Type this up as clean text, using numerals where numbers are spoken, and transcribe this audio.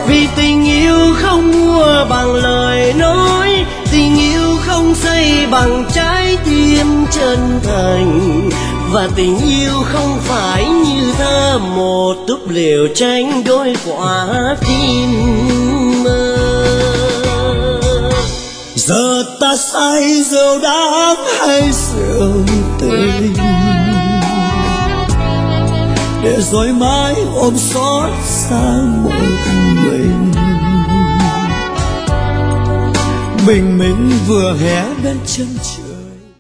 Vì tình yêu không mua bằng lời nói, tình yêu không xây bằng trái tim chân thành, và tình yêu không phải như thơ một túp lều tranh đôi quả tim mơ. Giờ ta say rượu đắng hay rượu tình, để rồi mãi ôm xót xa một mình vừa hé bên chân trời.